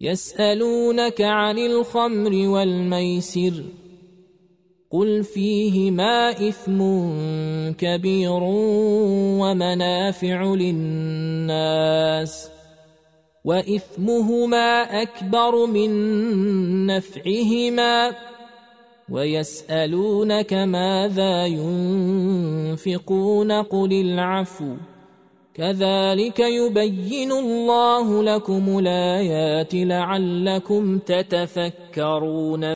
يسألونك عن الخمر والميسر قل فيهما إثم كبير ومنافع للناس وإثمهما أكبر من نفعهما ويسألونك ماذا ينفقون قل العفو كذلك يبين الله لكم الآيات لعلكم تتفكرون